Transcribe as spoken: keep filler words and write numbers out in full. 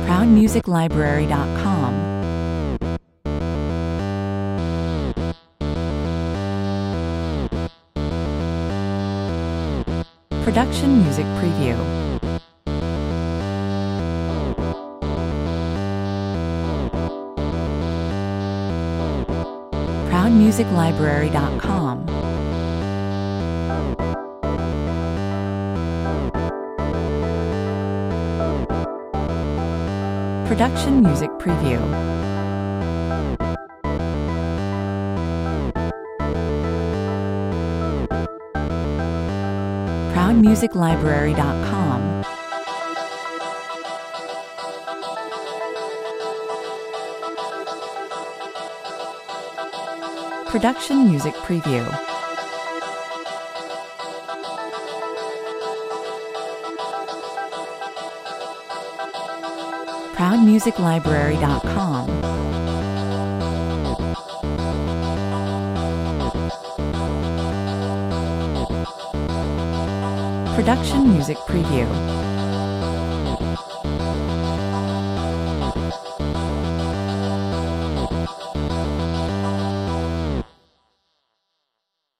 proud music library dot com. Production Music Preview. proud music library dot com. Production Music Preview. proud music library dot com. Production Music Preview. proud music library dot com. Production Music Preview.